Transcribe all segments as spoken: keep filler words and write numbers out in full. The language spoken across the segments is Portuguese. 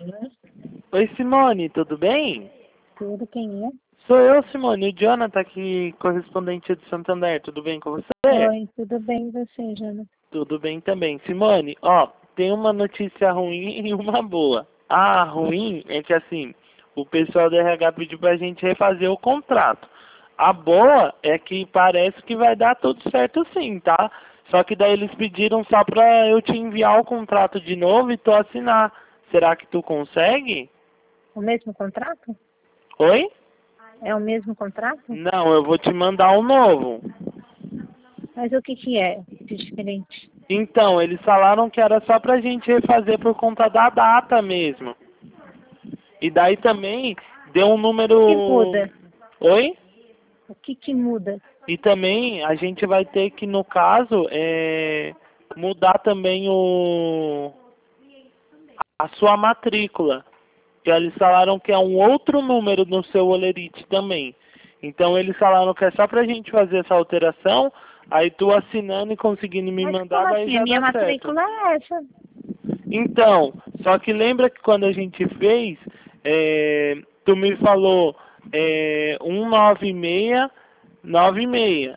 Oi, Simone, tudo bem? Tudo, quem é? Sou eu, Simone, o Jonathan aqui, correspondente de Santander, tudo bem com você? Oi, tudo bem e você, Jana? Tudo bem também. Simone, ó, tem uma notícia ruim e uma boa. A ruim é que, assim, o pessoal do R H pediu pra gente refazer o contrato. A boa é que parece que vai dar tudo certo sim, tá? Só que daí eles pediram só pra eu te enviar o contrato de novo e tu assinar. Será que tu consegue? O mesmo contrato? Oi? É o mesmo contrato? Não, eu vou te mandar um novo. Mas o que que é de diferente? Então, eles falaram que era só pra gente refazer por conta da data mesmo. E daí também deu um número... O que muda? Oi? O que que muda? E também a gente vai ter que, no caso, é... mudar também o... a sua matrícula. Que eles falaram que é um outro número no seu Olerite também. Então eles falaram que é só pra gente fazer essa alteração, aí tu assinando e conseguindo me Mas mandar, como daí assim? A já minha dá certo. matrícula é essa. Então, só que lembra que quando a gente fez, é, tu me falou é, um nove seis nove seis.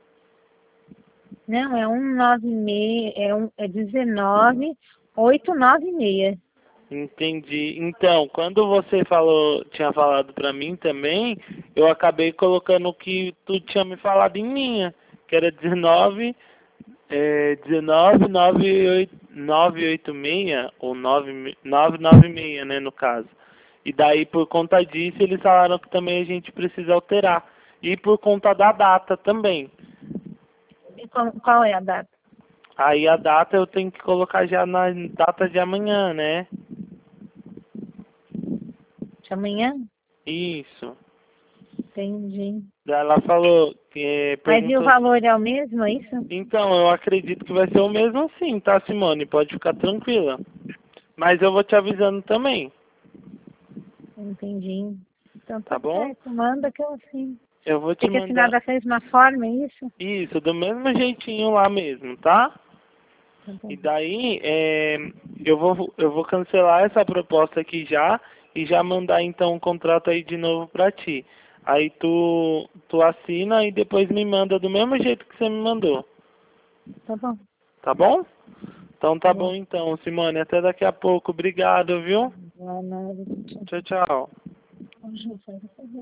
Não, é um nove seis, é, um, é dezenove oito nove seis. Entendi. Então, quando você falou, tinha falado pra mim também, eu acabei colocando o que tu tinha me falado em minha, que era dezenove, é, dezenove nove oito nove oito seis, ou nove nove nove seis, né, no caso. E daí, por conta disso, eles falaram que também a gente precisa alterar. E por conta da data também. E qual, qual é a data? Aí a data eu tenho que colocar já na data de amanhã, né? De amanhã? Isso. Entendi. Daí ela falou que eh, Mas e o perguntou. valor é o mesmo, é isso? Então, eu acredito que vai ser o mesmo sim, tá, Simone? Pode ficar tranquila. Mas eu vou te avisando também, Entendi. Então tá tá bom? certo, manda que eu assino. Eu vou te Tem que assinar mandar da mesma forma, é isso? isso, do mesmo jeitinho lá mesmo, tá? Tá E bom. daí, é, eu vou, eu vou cancelar essa proposta aqui já e já mandar então um contrato aí de novo pra ti. Aí tu, tu assina e depois me manda do mesmo jeito que você me mandou, Tá bom. tá bom? Então Tá tá bom. bom então, Simone. Até daqui a pouco. Obrigado, viu? Boa noite. Tchau, tchau. Tchau.